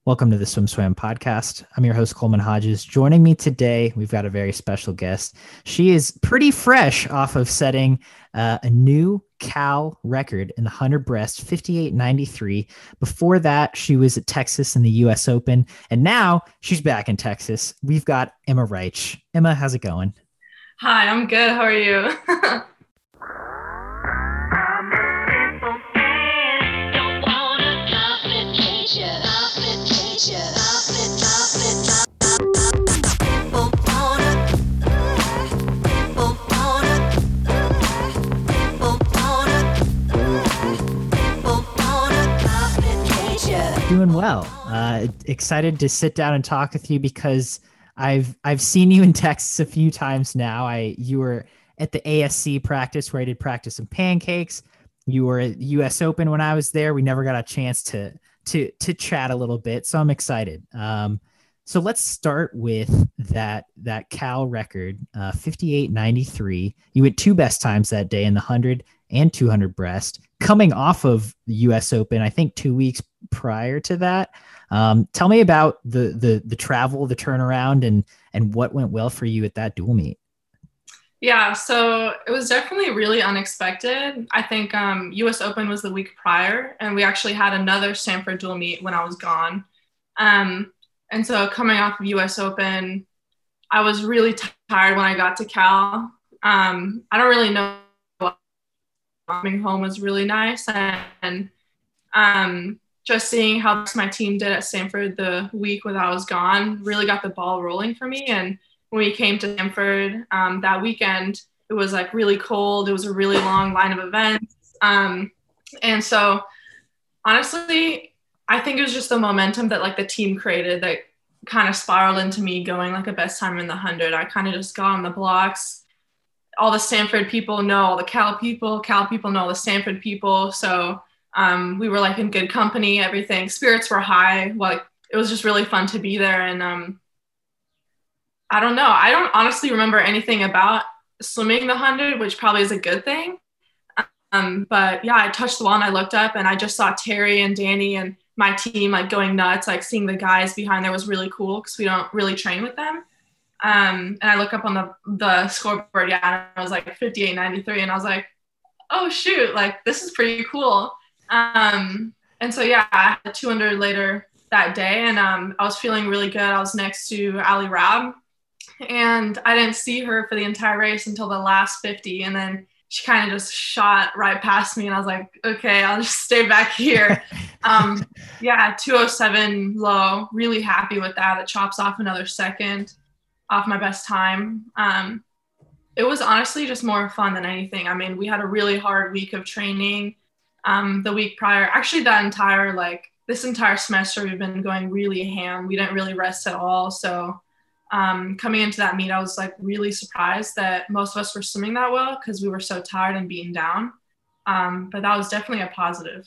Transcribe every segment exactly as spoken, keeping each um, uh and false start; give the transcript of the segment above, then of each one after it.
Welcome to the Swim Swam podcast. I'm your host, Coleman Hodges. Joining me today, we've got a very special guest. She is pretty fresh off of setting uh, a new Cal record in the one hundred breast, fifty-eight ninety-three. Before that, she was at Texas in the U S Open, and now she's back in Texas. We've got Emma Reich. Emma, how's it going? Hi, I'm good. How are you? Doing well. Uh, excited to sit down and talk with you because I've I've seen you in Texas a few times now. I you were at the A S C practice where I did practice some pancakes. You were at U S Open when I was there. We never got a chance to to to chat a little bit, so I'm excited. Um, so let's start with that that Cal record, uh, fifty-eight ninety-three. You had two best times that day in the one hundred and two hundred breast, coming off of the U S Open, I think two weeks prior to that. Um, tell me about the the the travel, the turnaround, and and what went well for you at that dual meet. Yeah, so it was definitely really unexpected. I think um, U S Open was the week prior, and we actually had another Stanford dual meet when I was gone. Um, and so coming off of U S Open, I was really t- tired when I got to Cal. Um, I don't really know. Coming home was really nice, and, and um, just seeing how my team did at Stanford the week when I was gone really got the ball rolling for me. And when we came to Stanford um, that weekend, it was like really cold. It was a really long line of events. Um, and so honestly, I think it was just the momentum that like the team created that kind of spiraled into me going like a best time in the one hundred. I kind of just got on the blocks. All the Stanford people know all the Cal people, Cal people know all the Stanford people. So um, we were like in good company, everything. Spirits were high. Like it was just really fun to be there. And um, I don't know. I don't honestly remember anything about swimming the one hundred, which probably is a good thing. Um, but yeah, I touched the wall and I looked up and I just saw Terry and Danny and my team like going nuts. Like seeing the guys behind there was really cool because we don't really train with them. Um, and I look up on the, the scoreboard, yeah, and I was like fifty-eight ninety-three, and I was like, oh shoot, like this is pretty cool. Um, and so yeah, I had two hundred later that day, and um, I was feeling really good. I was next to Ali Rab, and I didn't see her for the entire race until the last fifty, and then she kind of just shot right past me, and I was like, okay, I'll just stay back here. um, yeah, two oh seven low, really happy with that. It chops off another second off my best time. Um, it was honestly just more fun than anything. I mean, we had a really hard week of training um, the week prior. Actually, that entire, like, this entire semester, we've been going really ham. We didn't really rest at all. So um, coming into that meet, I was, like, really surprised that most of us were swimming that well because we were so tired and beaten down. Um, but that was definitely a positive.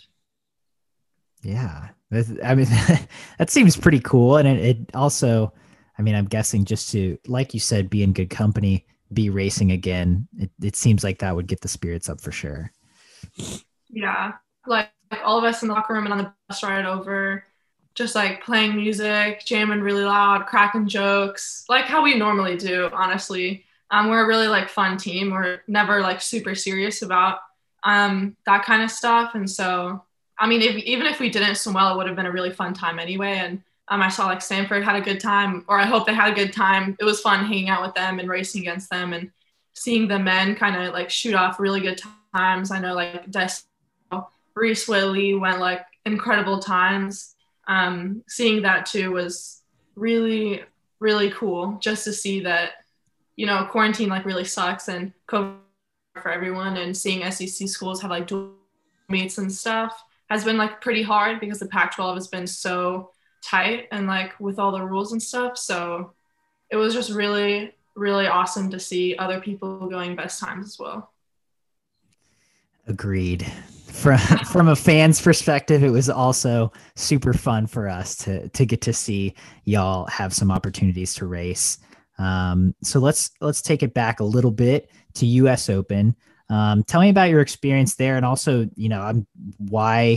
Yeah. I mean, that seems pretty cool. And it, it also... I mean, I'm guessing just to, like you said, be in good company, be racing again. It, it seems like that would get the spirits up for sure. Yeah. Like, like all of us in the locker room and on the bus ride over, just like playing music, jamming really loud, cracking jokes, like how we normally do, honestly. Um, we're a really like fun team. We're never like super serious about um, that kind of stuff. And so, I mean, if, even if we didn't swim well, it would have been a really fun time anyway. And Um, I saw like Stanford had a good time, or I hope they had a good time. It was fun hanging out with them and racing against them and seeing the men kind of like shoot off really good times. I know like Des, Reese Whitley went like incredible times. Um, seeing that too was really, really cool just to see that, you know, quarantine like really sucks and COVID for everyone, and seeing S E C schools have like dual meets and stuff has been like pretty hard because the Pac twelve has been so tight and like with all the rules and stuff. So it was just really, really awesome to see other people going best times as well. Agreed. From from a fan's perspective, it was also super fun for us to to get to see y'all have some opportunities to race. Um, so let's let's take it back a little bit to U S Open. Um, tell me about your experience there, and also, you know, um, why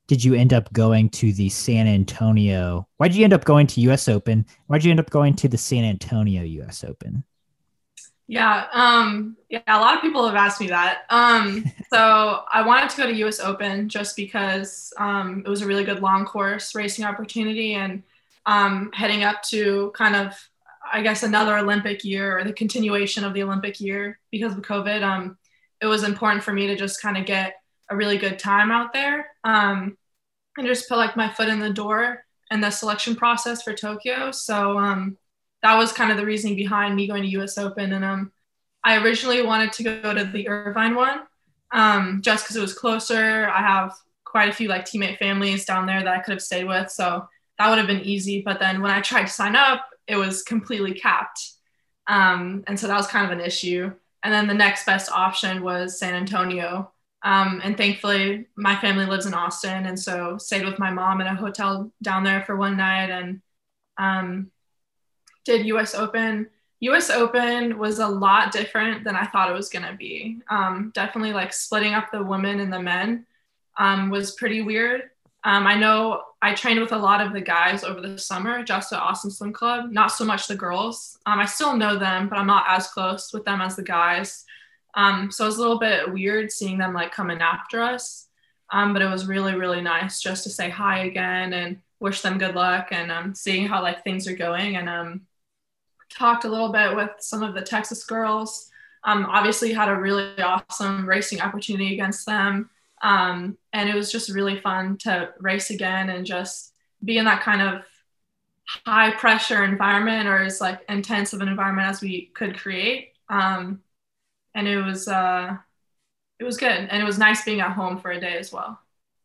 did you end up going to the San Antonio? Why did you end up going to U S Open? Why did you end up going to the San Antonio U S Open? Yeah, um, yeah, a lot of people have asked me that. Um, so I wanted to go to U S Open just because um, it was a really good long course racing opportunity, and um, heading up to kind of, I guess, another Olympic year or the continuation of the Olympic year because of COVID. Um, it was important for me to just kind of get a really good time out there um, and just put like my foot in the door in the selection process for Tokyo. So um, that was kind of the reasoning behind me going to U S Open. And um, I originally wanted to go to the Irvine one um, just because it was closer. I have quite a few like teammate families down there that I could have stayed with. So that would have been easy. But then when I tried to sign up, it was completely capped. Um, and so that was kind of an issue. And then the next best option was San Antonio. Um, and thankfully, my family lives in Austin. And so stayed with my mom in a hotel down there for one night and um, did U S Open. U S Open was a lot different than I thought it was going to be. Um, definitely like splitting up the women and the men um, was pretty weird. Um, I know I trained with a lot of the guys over the summer, just at Austin Swim Club, not so much the girls. Um, I still know them, but I'm not as close with them as the guys. Um, so it was a little bit weird seeing them like coming after us. Um, but it was really, really nice just to say hi again and wish them good luck and um, seeing how like things are going. And um, talked a little bit with some of the Texas girls. Um, obviously had a really awesome racing opportunity against them. Um, and it was just really fun to race again and just be in that kind of high pressure environment or as like intense of an environment as we could create. Um, and it was, uh, it was good. And it was nice being at home for a day as well.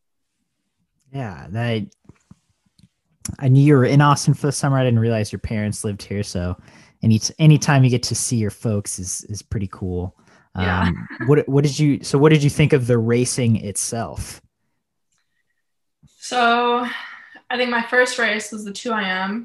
Yeah. That, I knew you were in Austin for the summer. I didn't realize your parents lived here. So any, anytime you get to see your folks is, is pretty cool. Yeah. Um, what, what did you, so what did you think of the racing itself? So I think my first race was the two I M.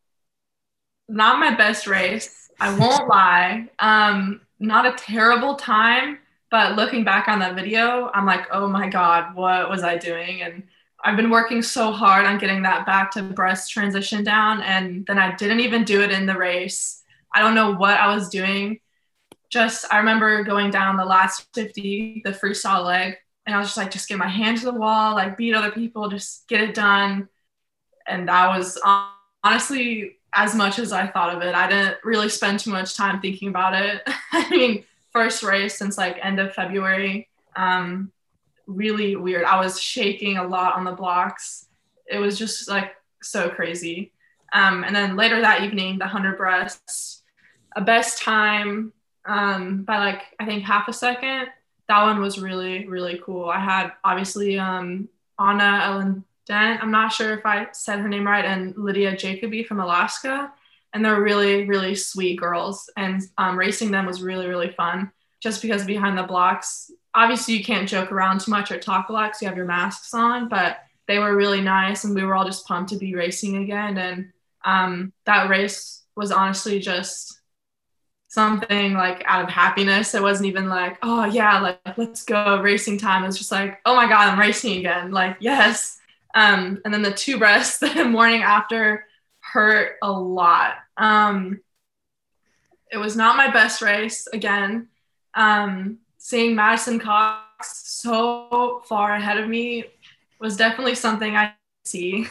Not my best race. I won't lie. Um, not a terrible time, but looking back on that video, I'm like, oh my God, what was I doing? And I've been working so hard on getting that back to breast transition down. And then I didn't even do it in the race. I don't know what I was doing. Just, I remember going down the last fifty, the freestyle leg, and I was just like, just get my hand to the wall, like beat other people, just get it done. And that was honestly as much as I thought of it. I didn't really spend too much time thinking about it. I mean, first race since like end of February, um, really weird. I was shaking a lot on the blocks. It was just like so crazy. Um, and then later that evening, the one hundred breasts, a best time, um, by like, I think half a second. That one was really, really cool. I had obviously um, Anna Ellen Dent, I'm not sure if I said her name right, and Lydia Jacoby from Alaska. And they're really, really sweet girls. And um, racing them was really, really fun just because behind the blocks, obviously you can't joke around too much or talk a lot because you have your masks on, but they were really nice and we were all just pumped to be racing again. And um, that race was honestly just something like out of happiness. It wasn't even like, oh yeah, like let's go racing time. It was just like, oh my God, I'm racing again. Like, yes. Um, and then the two breasts the morning after hurt a lot. Um, it was not my best race again. Um, seeing Madison Cox so far ahead of me was definitely something I see.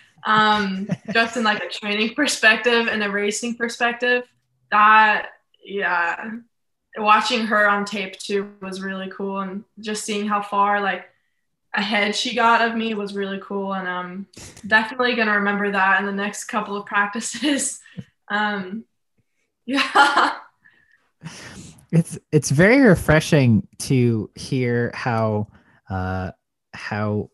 um, just in like a training perspective and a racing perspective, that yeah, watching her on tape too was really cool, and just seeing how far like ahead she got of me was really cool, and um definitely gonna remember that in the next couple of practices. um yeah It's it's very refreshing to hear how uh how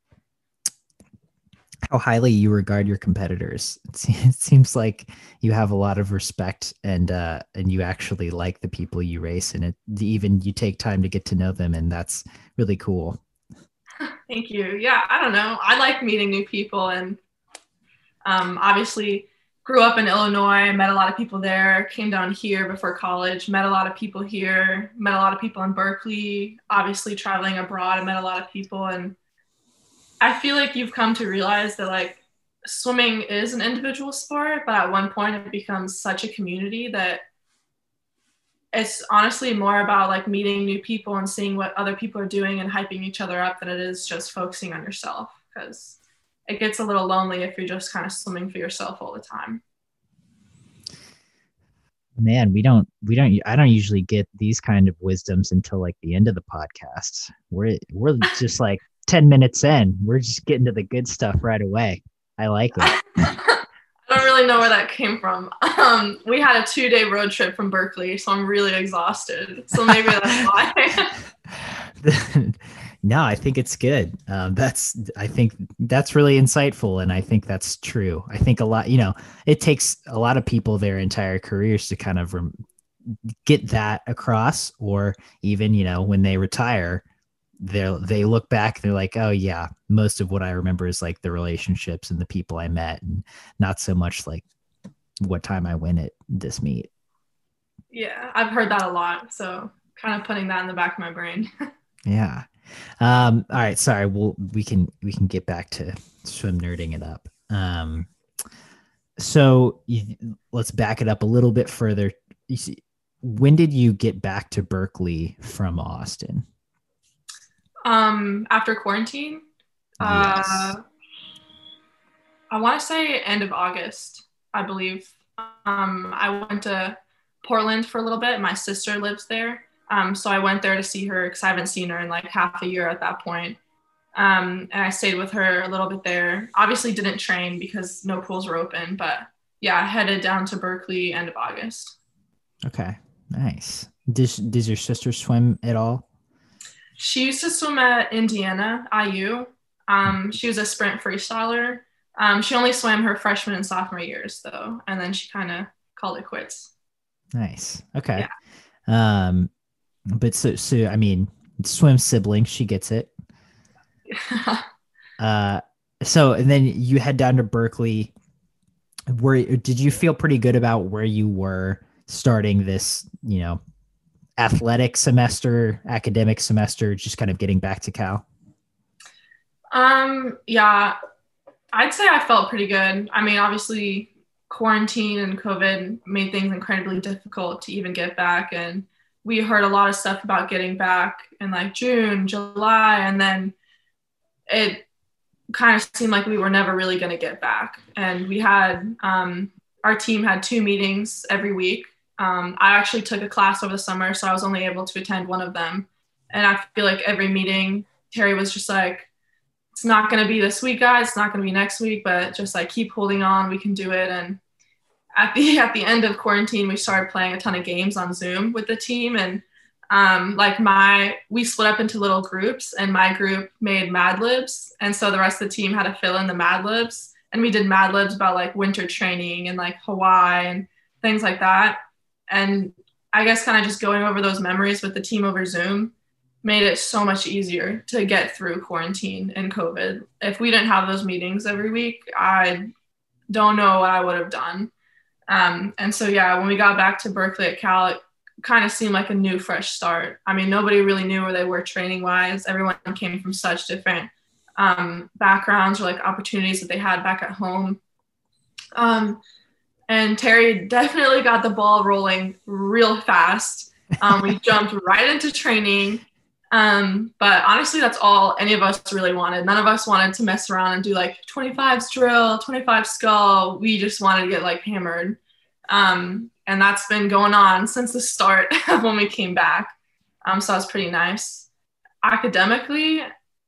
how highly you regard your competitors. It seems like you have a lot of respect and uh, and you actually like the people you race, and it even you take time to get to know them, and that's really cool. Thank you. Yeah, I don't know. I like meeting new people, and um, obviously grew up in Illinois, met a lot of people there, came down here before college, met a lot of people here, met a lot of people in Berkeley, obviously traveling abroad, I met a lot of people, and I feel like you've come to realize that like swimming is an individual sport, but at one point it becomes such a community that it's honestly more about like meeting new people and seeing what other people are doing and hyping each other up than it is just focusing on yourself, because it gets a little lonely if you're just kind of swimming for yourself all the time. Man, we don't, we don't, I don't usually get these kind of wisdoms until like the end of the podcast. We're, we're just like ten minutes in. We're just getting to the good stuff right away. I like it. I don't really know where that came from. Um, we had a two day road trip from Berkeley, so I'm really exhausted. So maybe that's why. No, I think it's good. Um, that's, I think that's really insightful. And I think that's true. I think a lot, you know, it takes a lot of people their entire careers to kind of rem- get that across, or even, you know, when they retire, they they look back, they're like, oh yeah, most of what I remember is like the relationships and the people I met, and not so much like what time I win at this meet. Yeah, I've heard that a lot. So kind of putting that in the back of my brain. Yeah. Um, all right. Sorry. We'll, we can, we can get back to swim nerding it up. Um, so you, let's back it up a little bit further. You see, when did you get back to Berkeley from Austin? Um, after quarantine, Yes. uh, I want to say end of August, I believe. Um, I went to Portland for a little bit. My sister lives there. Um, so I went there to see her because I haven't seen her in like half a year at that point. Um, and I stayed with her a little bit there. Obviously didn't train because no pools were open, but yeah, I headed down to Berkeley end of August. Okay. Nice. Does, does your sister swim at all? She used to swim at Indiana, I U. Um, she was a sprint freestyler. Um, she only swam her freshman and sophomore years though. And then she kind of called it quits. Nice. Okay. Yeah. Um, But so, so I mean, swim sibling, she gets it. uh, so, and then you head down to Berkeley. Where did you feel pretty good about where you were starting this, you know, athletic semester, academic semester, just kind of getting back to Cal? Um, yeah, I'd say I felt pretty good. I mean, obviously, quarantine and COVID made things incredibly difficult to even get back, and we heard a lot of stuff about getting back in like June, July, and then it kind of seemed like we were never really going to get back. And we had, um, our team had two meetings every week. Um, I actually took a class over the summer, so I was only able to attend one of them. And I feel like every meeting, Terry was just like, it's not going to be this week, guys. It's not going to be next week, but just like keep holding on. We can do it. And At the at the end of quarantine, we started playing a ton of games on Zoom with the team, and um, like my we split up into little groups, and my group made Mad Libs, and so the rest of the team had to fill in the Mad Libs, and we did Mad Libs about like winter training and like Hawaii and things like that. And I guess kind of just going over those memories with the team over Zoom made it so much easier to get through quarantine and COVID. If we didn't have those meetings every week, I don't know what I would have done. Um, and so, yeah, when we got back to Berkeley at Cal, it kind of seemed like a new, fresh start. I mean, nobody really knew where they were training wise. Everyone came from such different um, backgrounds or like opportunities that they had back at home. Um, and Terry definitely got the ball rolling real fast. Um, we jumped right into training. Um, but honestly, that's all any of us really wanted. None of us wanted to mess around and do like twenty-fives drill, twenty-five skull. We just wanted to get like hammered. Um, and that's been going on since the start of when we came back. Um, so that's pretty nice. Academically,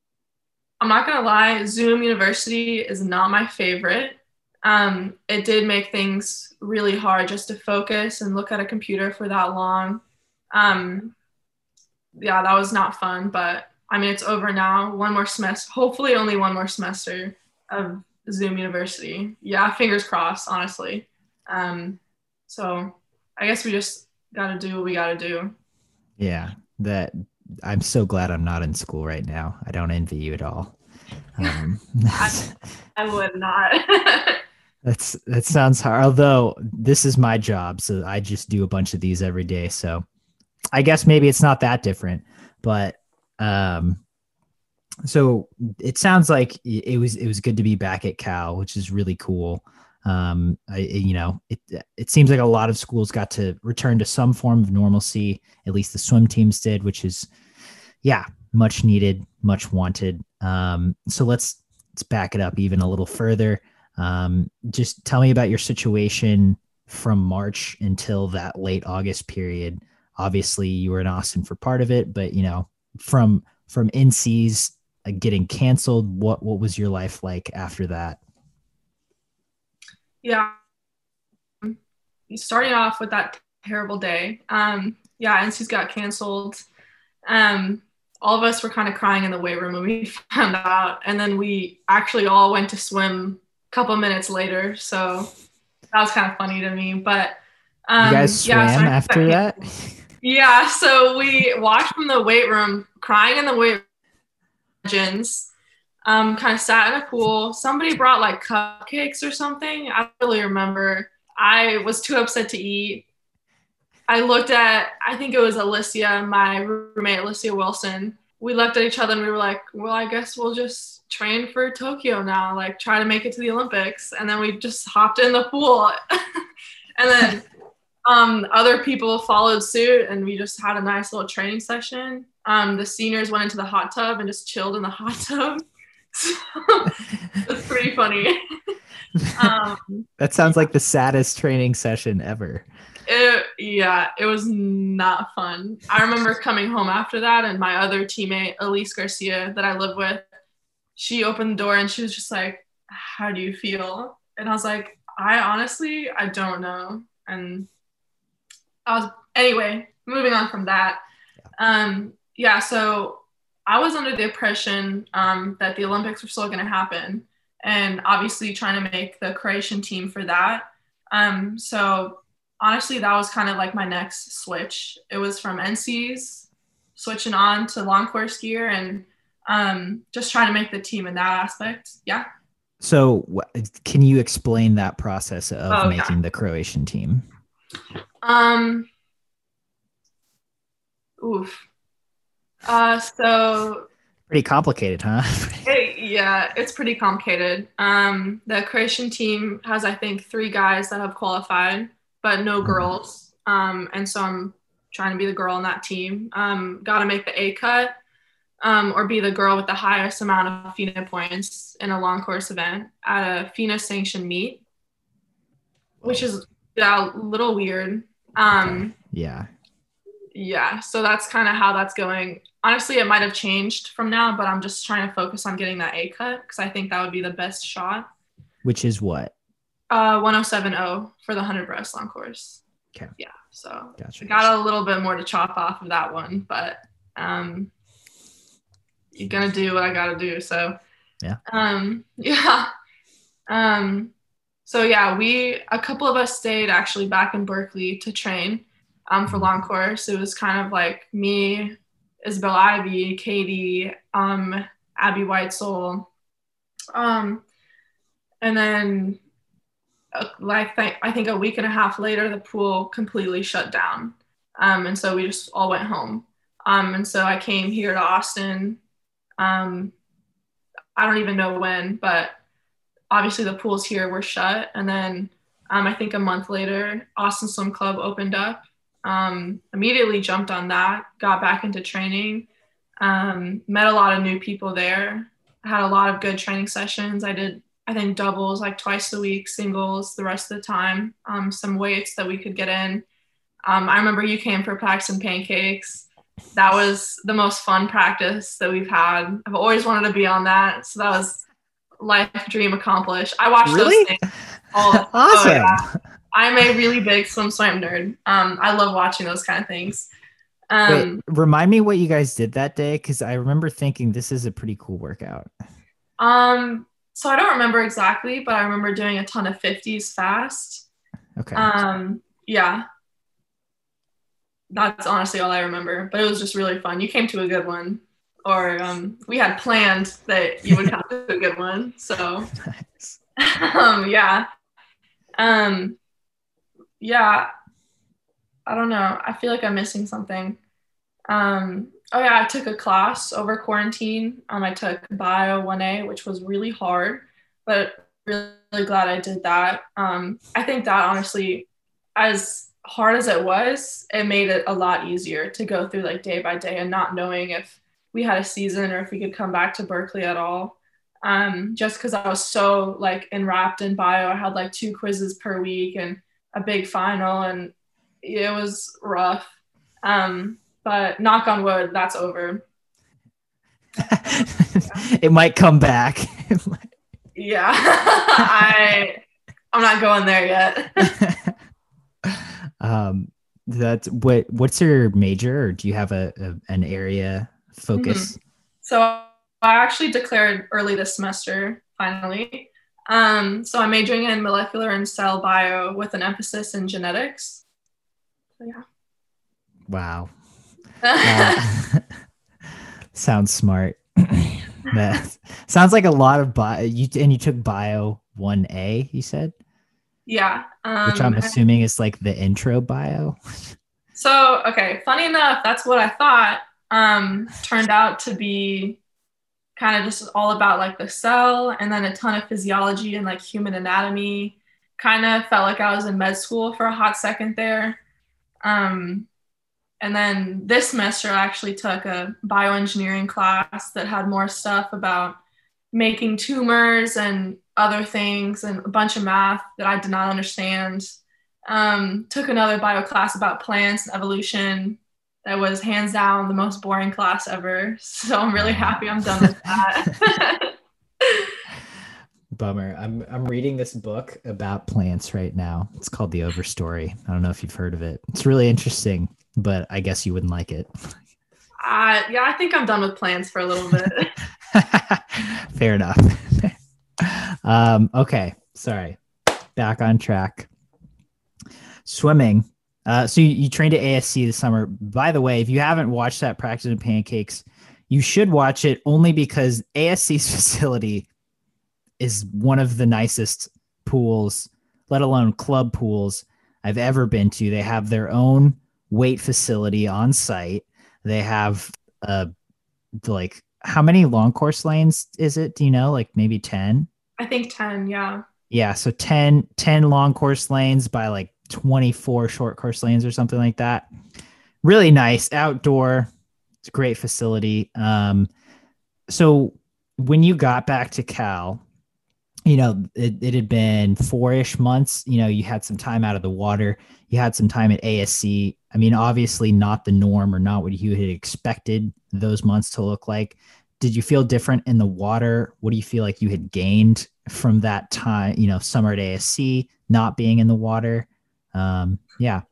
I'm not gonna lie, Zoom University is not my favorite. Um, it did make things really hard just to focus and look at a computer for that long. Um, yeah, that was not fun, but I mean, it's over now. One more semester, hopefully only one more semester of Zoom University. Yeah, fingers crossed, honestly. Um, so I guess we just got to do what we got to do. Yeah, that I'm so glad I'm not in school right now. I don't envy you at all. Um, I, I would not. that's that sounds hard. Although this is my job, so I just do a bunch of these every day. So I guess maybe it's not that different, but um, So it sounds like it was it was good to be back at Cal, which is really cool. Um, I, you know, it it seems like a lot of schools got to return to some form of normalcy. At least the swim teams did, which is, yeah, much needed, much wanted. Um, so let's let's back it up even a little further. Um, just tell me about your situation from March until that late August period. Obviously, you were in Austin for part of it, but you know, from from N Cs uh, getting canceled, what what was your life like after that? Yeah, starting off with that terrible day. Um, yeah, N Cs got canceled. Um, all of us were kind of crying in the weight room when we found out, and then we actually all went to swim a couple minutes later. So that was kind of funny to me. But um, you guys yeah, swam so after that? Yeah, so we walked from the weight room, crying in the weight room, um, kind of sat in a pool. Somebody brought like cupcakes or something. I don't really remember. I was too upset to eat. I looked at, I think it was Alicia, my roommate, Alicia Wilson. We looked at each other and we were like, well, I guess we'll just train for Tokyo now, like try to make it to the Olympics. And then we just hopped in the pool. And then um, other people followed suit and we just had a nice little training session. Um, the seniors went into the hot tub and just chilled in the hot tub. So it's pretty funny. um, that sounds like the saddest training session ever. It, yeah, it was not fun. I remember coming home after that and my other teammate, Elise Garcia, that I live with, she opened the door and she was just like, how do you feel? And I was like, I honestly, I don't know. And I was, anyway, moving on from that. Um, yeah, so I was under the impression um, that the Olympics were still going to happen and obviously trying to make the Croatian team for that. Um, so honestly, that was kind of like my next switch. It was from N Cs switching on to long course gear and um, just trying to make the team in that aspect. Yeah. So can you explain that process of oh, making yeah. the Croatian team? Um, oof. Uh, so pretty complicated, huh? it, yeah, it's pretty complicated. Um, the Croatian team has, I think, three guys that have qualified, but no girls. Um, and so I'm trying to be the girl on that team. Um, got to make the A cut um, or be the girl with the highest amount of FINA points in a long course event at a FINA sanctioned meet, which is yeah, a little weird. Um, yeah. Yeah, so that's kind of how that's going. Honestly, it might have changed from now, but I'm just trying to focus on getting that A cut because I think that would be the best shot. Which is what? Uh, one oh seven oh for the one hundred breast long course. Okay. Yeah, so gotcha. I got a little bit more to chop off of that one, but um, you're gonna do what I gotta do. So yeah, um, yeah, um, so yeah, we a couple of us stayed actually back in Berkeley to train. Um, for long course, it was kind of like me, Isabel Ivy, Katie, um, Abby Whitesole, um, and then uh, like th- I think a week and a half later, the pool completely shut down, um, and so we just all went home. Um, and so I came here to Austin. Um, I don't even know when, but obviously the pools here were shut, and then um, I think a month later, Austin Swim Club opened up. Um, immediately jumped on that, got back into training, um, met a lot of new people there, had a lot of good training sessions. I did, I think, doubles like twice a week, singles the rest of the time, um, some weights that we could get in. Um, I remember you came for practice and pancakes. That was the most fun practice that we've had. I've always wanted to be on that. So that was life dream accomplished. I watched really? those things all the time. Awesome. Oh, yeah. I'm a really big swim swam nerd. Um, I love watching those kind of things. Um, Wait, remind me what you guys did that day, because I remember thinking this is a pretty cool workout. Um, so I don't remember exactly, but I remember doing a ton of fifties fast. Okay. Um, yeah. That's honestly all I remember, but it was just really fun. You came to a good one, or um, we had planned that you would come to a good one. So, nice. um, yeah. Um, Yeah, I don't know. I feel like I'm missing something. Um, Oh yeah, I took a class over quarantine. Um, I took Bio one A, which was really hard, but really, really glad I did that. Um, I think that honestly, as hard as it was, it made it a lot easier to go through like day by day and not knowing if we had a season or if we could come back to Berkeley at all. Um, just because I was so like enwrapped in bio, I had like two quizzes per week and a big final, and it was rough. Um, but knock on wood, that's over. It might come back. Yeah, I I'm not going there yet. um, that's what. What's your major, or do you have a, a an area focus? Mm-hmm. So I actually declared early this semester, finally. Um, so I'm majoring in molecular and cell bio with an emphasis in genetics. So yeah. Wow. Uh, sounds smart. That sounds like a lot of bio. You and you took bio one A, you said? Yeah. Um, Which I'm assuming is like the intro bio. So, okay, funny enough, that's what I thought. Um, turned out to be kind of just all about like the cell, and then a ton of physiology and like human anatomy. Kind of felt like I was in med school for a hot second there. Um, and then this semester, I actually took a bioengineering class that had more stuff about making tumors and other things and a bunch of math that I did not understand. Um, took another bio class about plants and evolution that was hands down the most boring class ever. So I'm really happy I'm done with that. Bummer. I'm I'm reading this book about plants right now. It's called The Overstory. I don't know if you've heard of it. It's really interesting, but I guess you wouldn't like it. Uh, yeah, I think I'm done with plants for a little bit. Fair enough. um, okay, sorry. Back on track. Swimming. Uh, so you, you trained at A S C this summer. By the way, if you haven't watched that Practice in Pancakes, you should watch it only because A S C's facility is one of the nicest pools, let alone club pools, I've ever been to. They have their own weight facility on site. They have uh like how many long course lanes is it? Do you know? Like maybe ten? I think ten, yeah. Yeah, so ten, ten long course lanes by like twenty-four short course lanes or something like that. Really nice outdoor. It's a great facility. Um, so when you got back to Cal, you know, it, it had been four-ish months. You know, you had some time out of the water. You had some time at A S C. I mean, obviously not the norm or not what you had expected those months to look like. Did you feel different in the water? What do you feel like you had gained from that time, you know, summer at A S C, not being in the water? Um, yeah.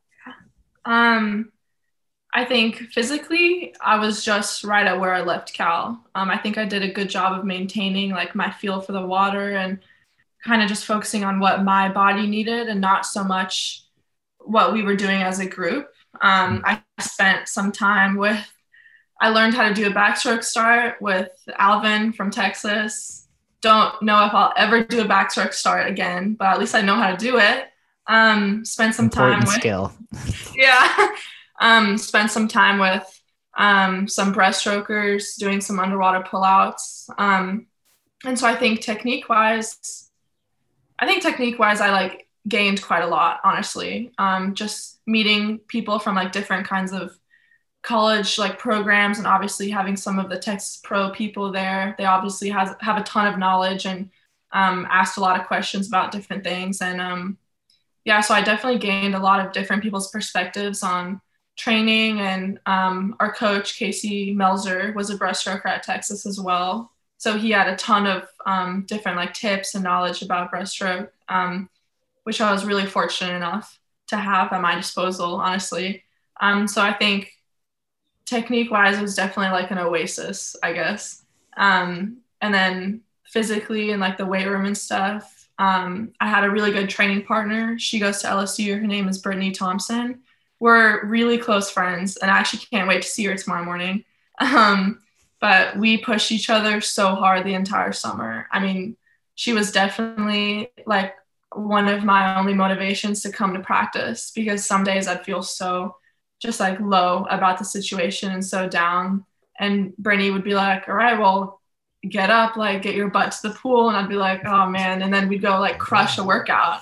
Um, I think physically, I was just right at where I left Cal. Um, I think I did a good job of maintaining like my feel for the water and kind of just focusing on what my body needed and not so much what we were doing as a group. Um, I spent some time with, I learned how to do a backstroke start with Alvin from Texas. Don't know if I'll ever do a backstroke start again, but at least I know how to do it. Um, spent some Important time with skill. Yeah. Um, spent some time with um, some breaststrokers doing some underwater pullouts. Um, and so I think technique wise, I think technique wise, I like gained quite a lot, honestly. Um, just meeting people from like different kinds of college like programs, and obviously having some of the Texas Pro people there. They obviously has have a ton of knowledge and um, asked a lot of questions about different things. And um, yeah, so I definitely gained a lot of different people's perspectives on training. And um, our coach, Casey Melzer, was a breaststroker at Texas as well. So he had a ton of um, different like tips and knowledge about breaststroke, um, which I was really fortunate enough to have at my disposal, honestly. Um, so I think technique-wise, it was definitely like an oasis, I guess. Um, and then physically and like the weight room and stuff, um, I had a really good training partner. She goes to L S U. Her name is Brittany Thompson. We're really close friends, and I actually can't wait to see her tomorrow morning. Um, but we pushed each other so hard the entire summer. I mean, she was definitely like one of my only motivations to come to practice, because some days I'd feel so just like low about the situation and so down. And Brittany would be like, all right, well, get up, like get your butt to the pool. And I'd be like, oh man. And then we'd go like crush a workout.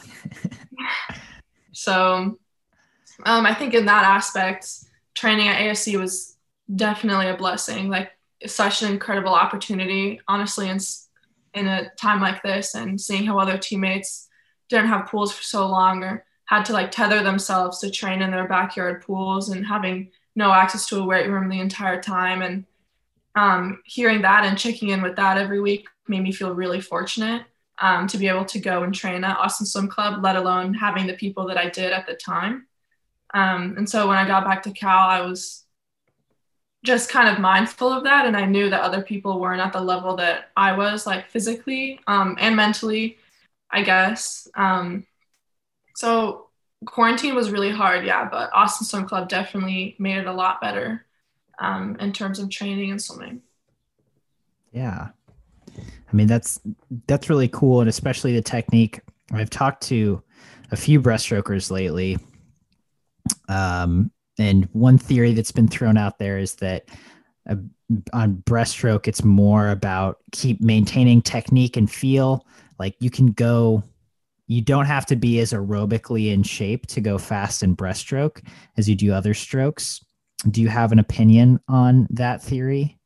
So um, I think in that aspect, training at A S C was definitely a blessing. Like such an incredible opportunity, honestly, in, in a time like this, and seeing how other teammates didn't have pools for so long or had to like tether themselves to train in their backyard pools and having no access to a weight room the entire time. And um, hearing that and checking in with that every week made me feel really fortunate um, to be able to go and train at Austin Swim Club, let alone having the people that I did at the time. Um, and so when I got back to Cal, I was just kind of mindful of that. And I knew that other people weren't at the level that I was, like physically um, and mentally, I guess. Um, so quarantine was really hard, yeah, but Austin Swim Club definitely made it a lot better um, in terms of training and swimming. Yeah. I mean, that's, that's really cool. And especially the technique. I've talked to a few breaststrokers lately. Um, and one theory that's been thrown out there is that uh, on breaststroke, it's more about keep maintaining technique and feel. Like you can go, you don't have to be as aerobically in shape to go fast in breaststroke as you do other strokes. Do you have an opinion on that theory?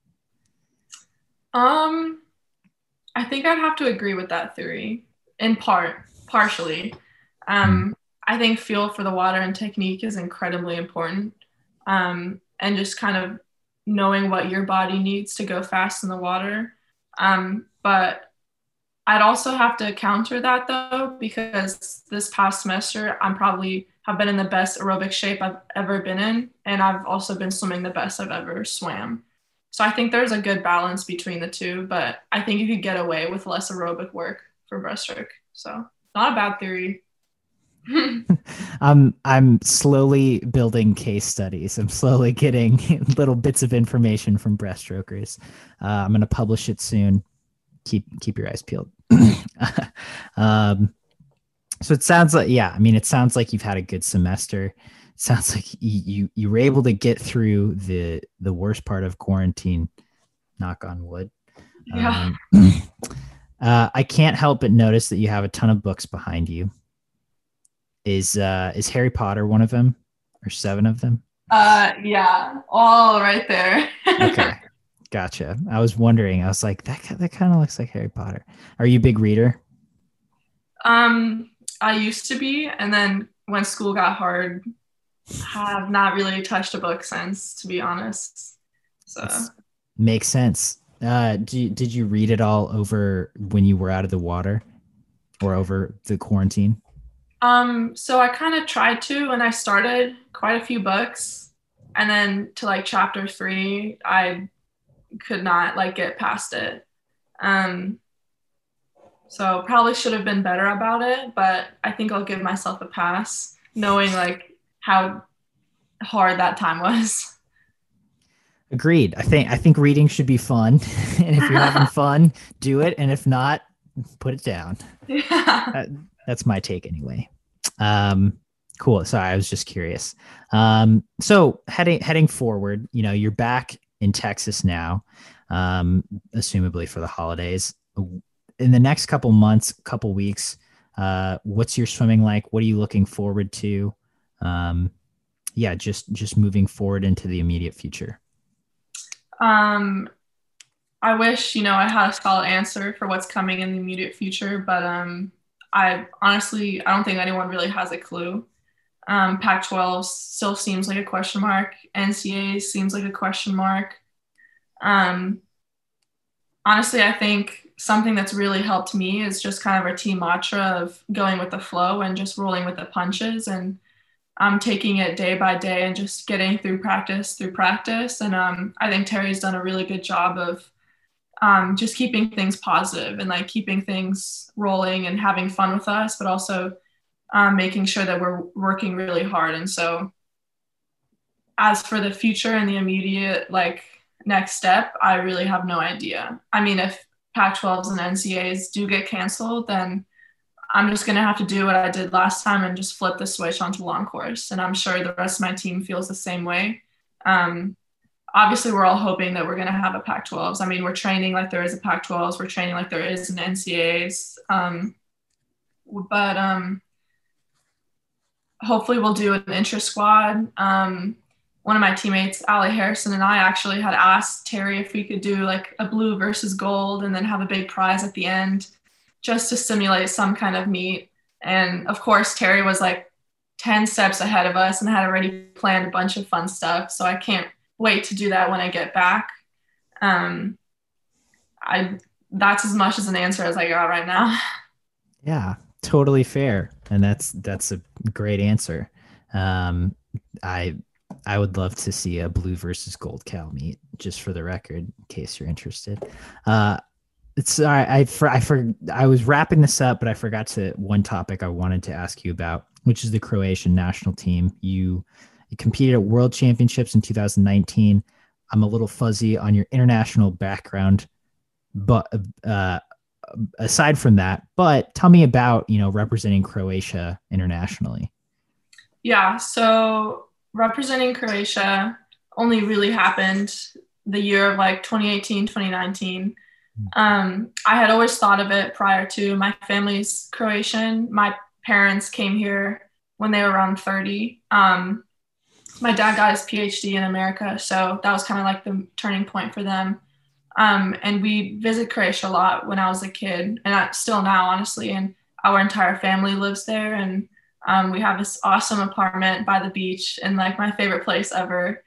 Um, I think I'd have to agree with that theory in part, partially. Um, mm. I think feel for the water and technique is incredibly important. Um, and just kind of knowing what your body needs to go fast in the water. Um, but I'd also have to counter that though, because this past semester, I'm probably have been in the best aerobic shape I've ever been in. And I've also been swimming the best I've ever swam. So I think there's a good balance between the two, but I think you could get away with less aerobic work for breaststroke. So not a bad theory. I'm I'm slowly building case studies. I'm slowly getting little bits of information from breaststrokers. Uh, I'm going to publish it soon. Keep keep your eyes peeled. um, so it sounds like, yeah, I mean, it sounds like you've had a good semester. It sounds like you, you you were able to get through the the worst part of quarantine. Knock on wood. Yeah. Um, uh, I can't help but notice that you have a ton of books behind you. Is uh is Harry Potter one of them, or seven of them? Uh yeah, all right there. Okay, gotcha. I was wondering. I was like, that that kind of looks like Harry Potter. Are you a big reader? Um, I used to be, and then when school got hard, have not really touched a book since, to be honest. So That's, makes sense. Uh, do you, did you read it all over when you were out of the water, or over the quarantine? Um, so I kind of tried to, and I started quite a few books, and then to like chapter three, I could not like get past it. Um, so probably should have been better about it, but I think I'll give myself a pass, knowing like how hard that time was. Agreed. I think I think reading should be fun, and if you're having fun, do it, and if not, put it down. Yeah. Uh, That's my take anyway. Um, cool. Sorry, I was just curious. Um, so heading heading forward, you know, you're back in Texas now, um, assumably for the holidays. In the next couple months, couple weeks, uh, what's your swimming like? What are you looking forward to? Um, yeah, just just moving forward into the immediate future. Um, I wish, you know, I had a solid answer for what's coming in the immediate future, but um, I honestly, I don't think anyone really has a clue. Um, Pac twelve still seems like a question mark. N C A A seems like a question mark. Um, honestly, I think something that's really helped me is just kind of our team mantra of going with the flow and just rolling with the punches, and um, taking it day by day and just getting through practice through practice. And um, I think Terry's done a really good job of Um, just keeping things positive and like keeping things rolling and having fun with us, but also um, making sure that we're working really hard. And so as for the future and the immediate like next step, I really have no idea. I mean, if Pac twelves and N C A As do get canceled, then I'm just going to have to do what I did last time and just flip the switch onto long course. And I'm sure the rest of my team feels the same way. Um, obviously we're all hoping that we're going to have a Pac twelves. I mean, we're training like there is a Pac twelves. We're training like there is an N C A As. Um, but um, hopefully we'll do an intra squad. Um, one of my teammates, Allie Harrison, and I actually had asked Terry if we could do like a blue versus gold and then have a big prize at the end just to simulate some kind of meet. And of course, Terry was like ten steps ahead of us and had already planned a bunch of fun stuff. So I can't wait to do that when I get back. Um, I that's as much as an answer as I got right now. Yeah, totally fair. And that's that's a great answer. Um, I I would love to see a blue versus gold Cal meet, just for the record, in case you're interested. Uh, it's I I for, I for I was wrapping this up, but I forgot to one topic I wanted to ask you about, which is the Croatian national team. You, you competed at World Championships in two thousand nineteen. I'm a little fuzzy on your international background, but uh, aside from that, but tell me about, you know, representing Croatia internationally. Yeah, so representing Croatia only really happened the year of like twenty eighteen, twenty nineteen. Um, I had always thought of it prior to. My family's Croatian. My parents came here when they were around thirty. Um, my dad got his P H D in America, so that was kind of like the turning point for them. Um, and we visit Croatia a lot when I was a kid, and I, still now, honestly. And our entire family lives there, and um, we have this awesome apartment by the beach, and like my favorite place ever.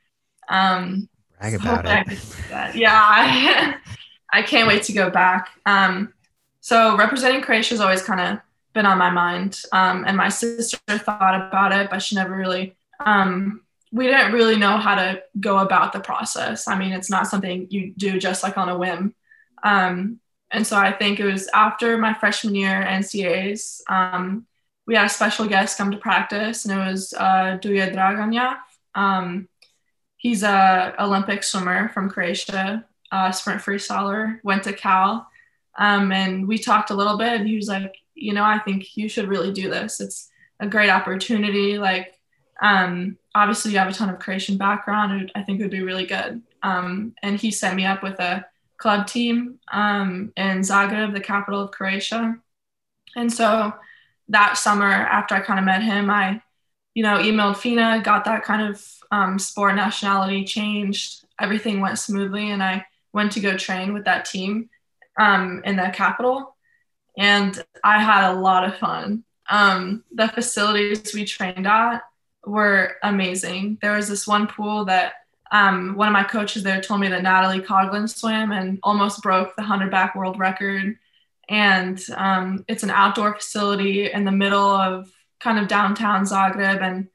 Um, Brag about it. Yeah, I, I can't wait to go back. Um, so representing Croatia has always kind of been on my mind. Um, and my sister thought about it, but she never really, um, we didn't really know how to go about the process. I mean, it's not something you do just like on a whim. Um, and so I think it was after my freshman year N C A As, um, we had a special guest come to practice, and it was uh, Duja Draganja. Um, he's a Olympic swimmer from Croatia, uh, sprint freestyler, went to Cal. Um, and we talked a little bit, and he was like, you know, I think you should really do this. It's a great opportunity. Like, um, obviously you have a ton of Croatian background, and I think it would be really good. Um, and he set me up with a club team um, in Zagreb, the capital of Croatia. And so that summer, after I kind of met him, I, you know, emailed FINA, got that kind of um, sport nationality changed. Everything went smoothly, and I went to go train with that team um, in the capital. And I had a lot of fun. Um, the facilities we trained at were amazing. There was this one pool that um, one of my coaches there told me that Natalie Coughlin swam and almost broke the hundred back world record. And um, it's an outdoor facility in the middle of kind of downtown Zagreb. And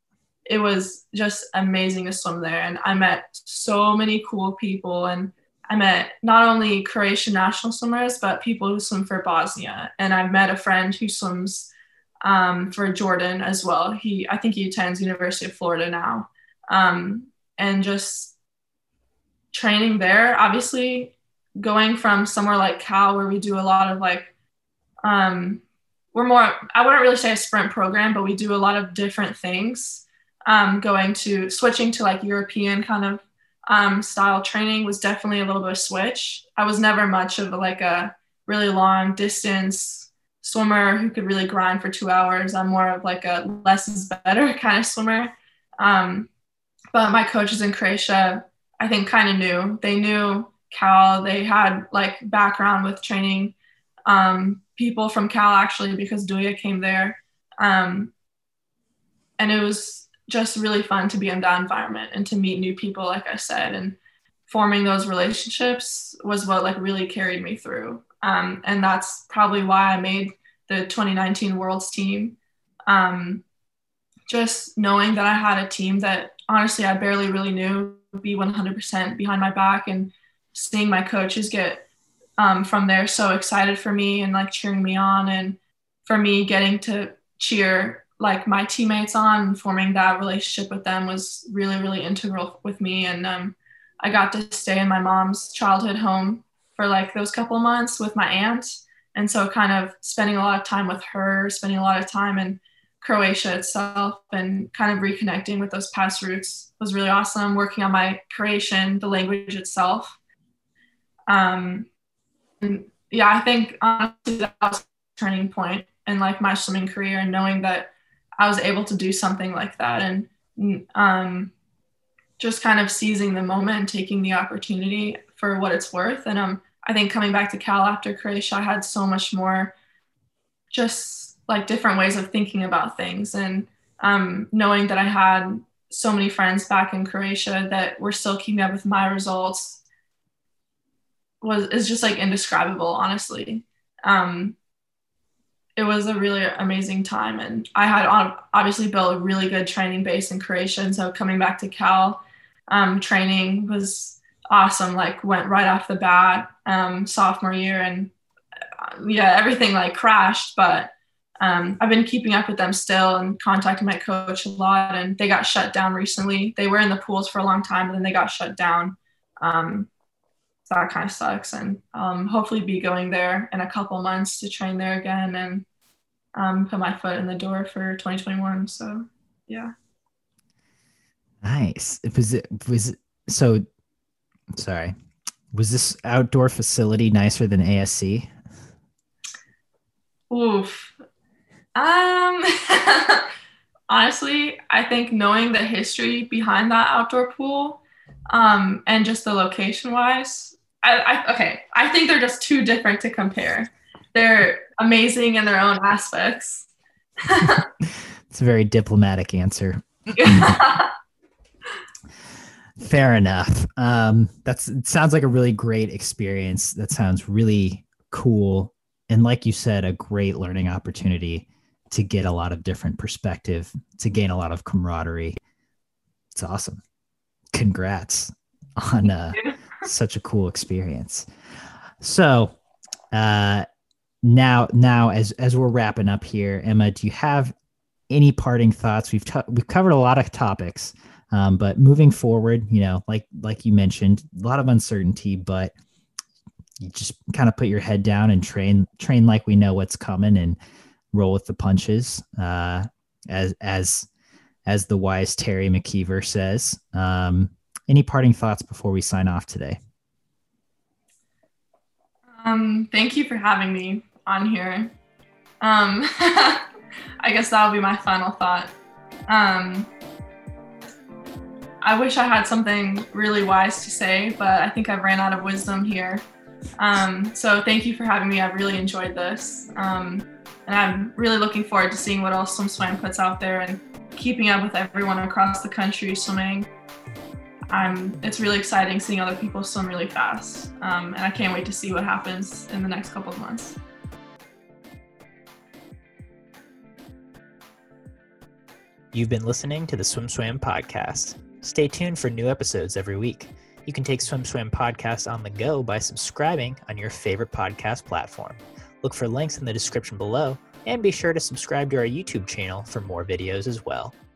it was just amazing to swim there. And I met so many cool people. And I met not only Croatian national swimmers, but people who swim for Bosnia. And I've met a friend who swims um, for Jordan as well. He, I think he attends University of Florida now. Um, and just training there, obviously going from somewhere like Cal, where we do a lot of like, um, we're more, I wouldn't really say a sprint program, but we do a lot of different things. Um, going to, switching to like European kind of Um, style training was definitely a little bit of a switch. I was never much of like a really long distance swimmer who could really grind for two hours. I'm more of like a less is better kind of swimmer. Um, but my coaches in Croatia, I think kind of knew. They knew Cal. They had like background with training um, people from Cal actually, because Duja came there. Um, and it was just really fun to be in that environment and to meet new people, like I said, and forming those relationships was what like really carried me through. Um, and that's probably why I made the twenty nineteen Worlds team. Um, just knowing that I had a team that honestly I barely really knew would be one hundred percent behind my back, and seeing my coaches get um, from there so excited for me and like cheering me on, and for me getting to cheer like my teammates on and forming that relationship with them was really, really integral with me. And um, I got to stay in my mom's childhood home for like those couple of months with my aunt. And so kind of spending a lot of time with her, spending a lot of time in Croatia itself and kind of reconnecting with those past roots was really awesome. Working on my Croatian, the language itself. Um, and yeah, I think honestly that was a turning point in like my swimming career, and knowing that I was able to do something like that, and um, just kind of seizing the moment and taking the opportunity for what it's worth. And um, I think coming back to Cal after Croatia, I had so much more just like different ways of thinking about things, and um, knowing that I had so many friends back in Croatia that were still keeping up with my results was is just like indescribable, honestly. Um, it was a really amazing time, and I had obviously built a really good training base in Croatia, and so coming back to Cal, um, training was awesome. Like went right off the bat, um, sophomore year, and uh, yeah, everything like crashed, but um, I've been keeping up with them still and contacting my coach a lot, and they got shut down recently. They were in the pools for a long time, but then they got shut down. Um, so that kind of sucks, and um, hopefully be going there in a couple months to train there again and um, put my foot in the door for twenty twenty-one. So yeah. Nice. Was it, was it, so sorry, was this outdoor facility nicer than A S C? Oof. Um, honestly, I think knowing the history behind that outdoor pool, um, and just the location wise, I, I, okay, I think they're just too different to compare. They're amazing in their own aspects. It's a very diplomatic answer. Fair enough. Um, that's, it sounds like a really great experience. That sounds really cool. And like you said, a great learning opportunity to get a lot of different perspective, to gain a lot of camaraderie. It's awesome. Congrats on uh, such a cool experience. So uh, now, now as as we're wrapping up here, Emma, do you have any parting thoughts? We've t- we've covered a lot of topics, um, but moving forward, you know, like like you mentioned, a lot of uncertainty, but you just kind of put your head down and train train like we know what's coming and roll with the punches, uh, as as as the wise Terry McKeever says. Um, any parting thoughts before we sign off today? Um, thank you for having me on here. Um, I guess that'll be my final thought. Um, I wish I had something really wise to say, but I think I've ran out of wisdom here. Um, so thank you for having me. I've really enjoyed this. Um, and I'm really looking forward to seeing what else SwimSwam puts out there and keeping up with everyone across the country swimming. I'm, it's really exciting seeing other people swim really fast. Um, and I can't wait to see what happens in the next couple of months. You've been listening to the SwimSwam podcast. Stay tuned for new episodes every week. You can take SwimSwam podcast on the go by subscribing on your favorite podcast platform. Look for links in the description below, and be sure to subscribe to our YouTube channel for more videos as well.